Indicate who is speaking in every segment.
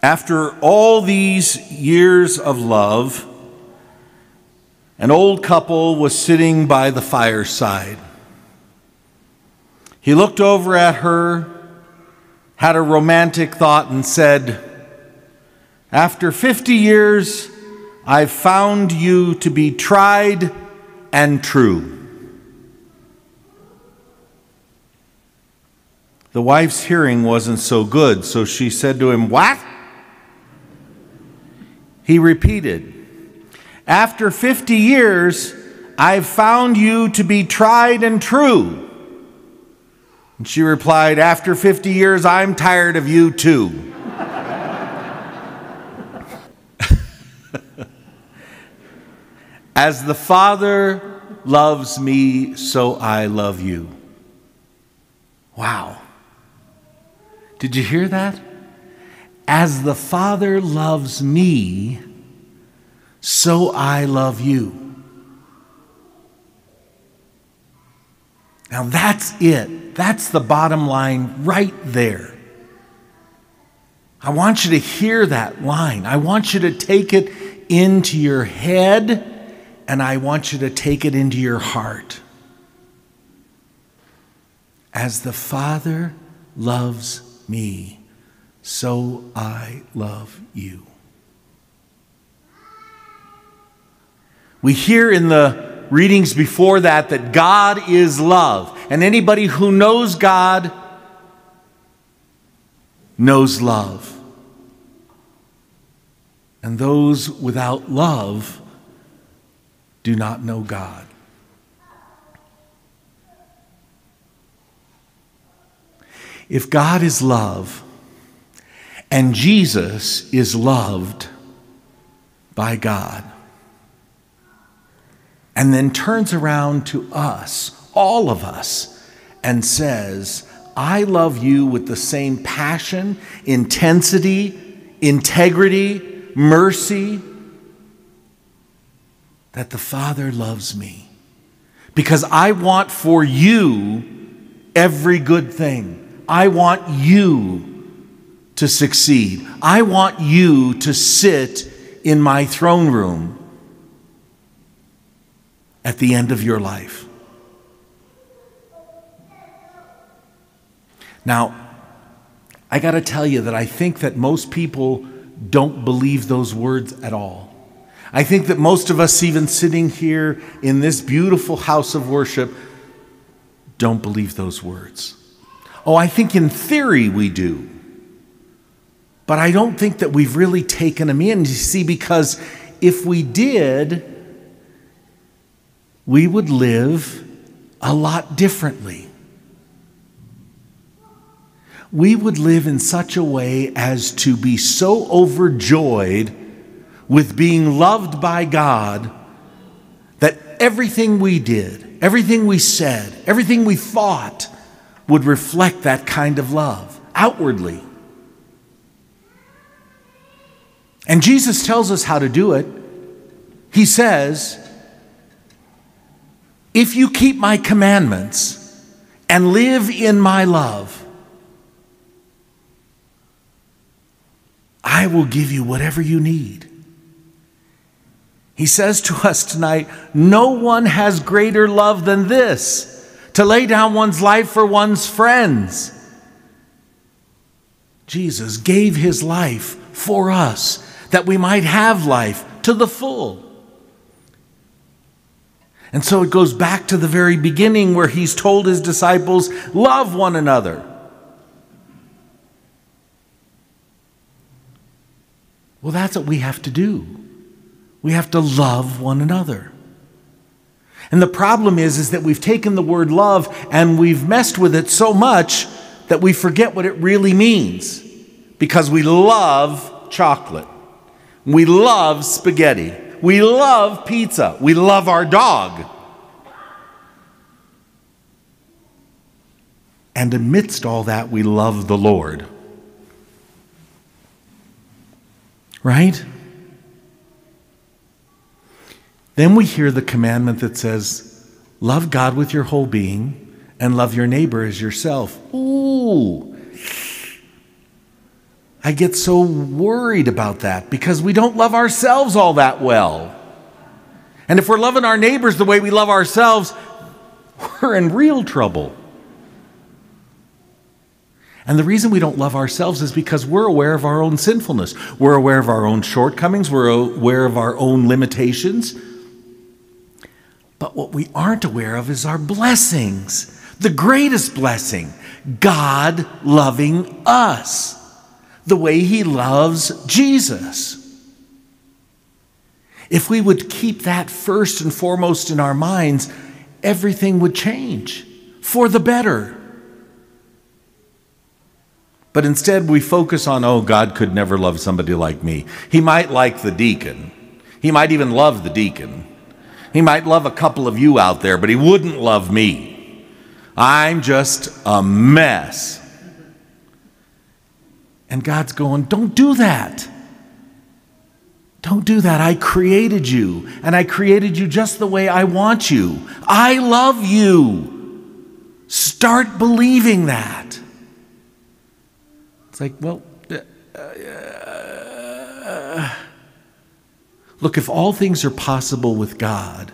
Speaker 1: After all these years of love, an old couple was sitting by the fireside. He looked over at her, had a romantic thought, and said, "After 50 years, I've found you to be tried and true." The wife's hearing wasn't so good, so she said to him, "What?" He repeated, "After 50 years, I've found you to be tried and true." And she replied, "After 50 years, I'm tired of you too." As the Father loves me, so I love you. Wow. Did you hear that? As the Father loves me, so I love you. Now that's it. That's the bottom line right there. I want you to hear that line. I want you to take it into your head, and I want you to take it into your heart. As the Father loves me, so I love you. We hear in the readings before that God is love. And anybody who knows God knows love. And those without love do not know God. If God is love, and Jesus is loved by God, and then turns around to us, all of us, and says, "I love you with the same passion, intensity, integrity, mercy that the Father loves me, because I want for you every good thing. I want you to succeed. I want you to sit in my throne room at the end of your life." Now, I got to tell you that I think that most people don't believe those words at all. I think that most of us, even sitting here in this beautiful house of worship, don't believe those words. Oh, I think in theory we do. But I don't think that we've really taken them in. You see, because if we did, we would live a lot differently. We would live in such a way as to be so overjoyed with being loved by God that everything we did, everything we said, everything we thought would reflect that kind of love outwardly. And Jesus tells us how to do it. He says, "If you keep my commandments and live in my love, I will give you whatever you need." He says to us tonight, no one has greater love than this, to lay down one's life for one's friends. Jesus gave his life for us, that we might have life to the full. And so it goes back to the very beginning where he's told his disciples, love one another. Well, that's what we have to do. We have to love one another. And the problem is that we've taken the word love and we've messed with it so much that we forget what it really means. Because we love chocolate. We love spaghetti. We love pizza. We love our dog. And amidst all that, we love the Lord. Right? Then we hear the commandment that says, love God with your whole being and love your neighbor as yourself. Ooh. I get so worried about that because we don't love ourselves all that well. And if we're loving our neighbors the way we love ourselves, we're in real trouble. And the reason we don't love ourselves is because we're aware of our own sinfulness. We're aware of our own shortcomings. We're aware of our own limitations. But what we aren't aware of is our blessings. The greatest blessing, God loving us the way He loves Jesus. If we would keep that first and foremost in our minds, everything would change for the better. But instead we focus on, oh, God could never love somebody like me. He might like the deacon. He might even love the deacon. He might love a couple of you out there, but He wouldn't love me. I'm just a mess. And God's going, don't do that. Don't do that. I created you, and I created you just the way I want you. I love you. Start believing that. It's like, well, look, if all things are possible with God,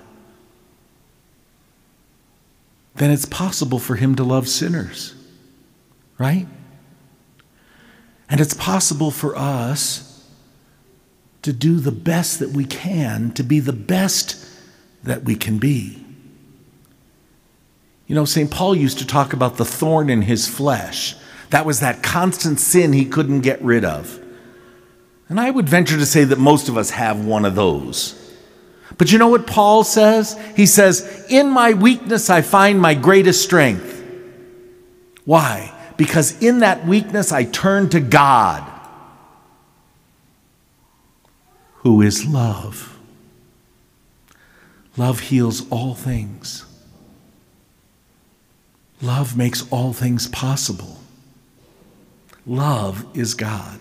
Speaker 1: then it's possible for Him to love sinners, right? And it's possible for us to do the best that we can, to be the best that we can be. You know, St. Paul used to talk about the thorn in his flesh. That was that constant sin he couldn't get rid of. And I would venture to say that most of us have one of those. But you know what Paul says? He says, in my weakness I find my greatest strength. Why? Because in that weakness I turn to God, who is love. Love heals all things. Love makes all things possible. Love is God.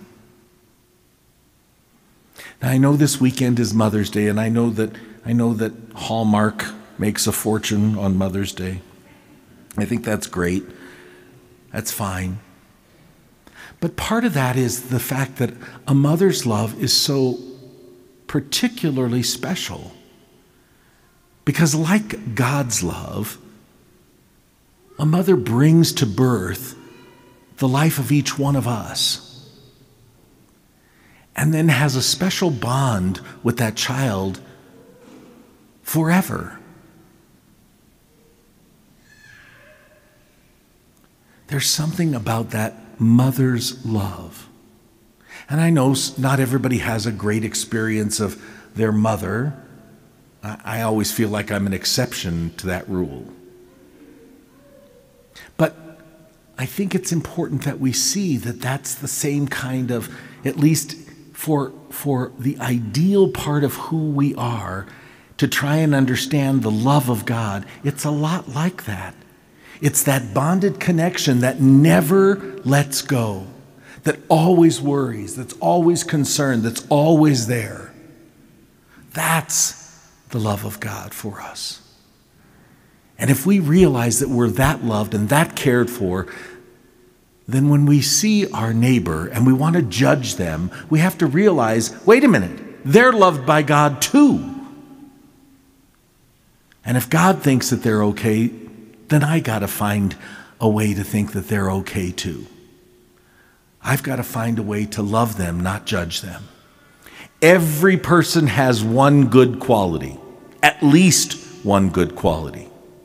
Speaker 1: Now, I know this weekend is Mother's Day, and I know that Hallmark makes a fortune on Mother's Day. I think that's great. That's fine. But part of that is the fact that a mother's love is so particularly special. Because like God's love, a mother brings to birth the life of each one of us, and then has a special bond with that child forever. There's something about that mother's love. And I know not everybody has a great experience of their mother. I always feel like I'm an exception to that rule. But I think it's important that we see that that's the same kind of, at least for the ideal part of who we are, to try and understand the love of God. It's a lot like that. It's that bonded connection that never lets go, that always worries, that's always concerned, that's always there. That's the love of God for us. And if we realize that we're that loved and that cared for, then when we see our neighbor and we want to judge them, we have to realize, wait a minute, they're loved by God too. And if God thinks that they're okay, then I got to find a way to think that they're okay too. I've got to find a way to love them, not judge them. Every person has one good quality, at least one good quality.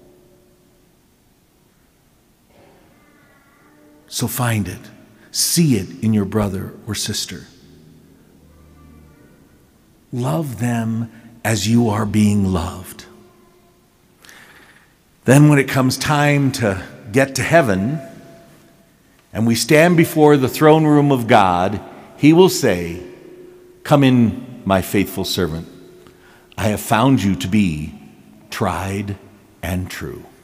Speaker 1: So find it. See it in your brother or sister. Love them as you are being loved. Then when it comes time to get to heaven, and we stand before the throne room of God, He will say, "Come in, my faithful servant. I have found you to be tried and true."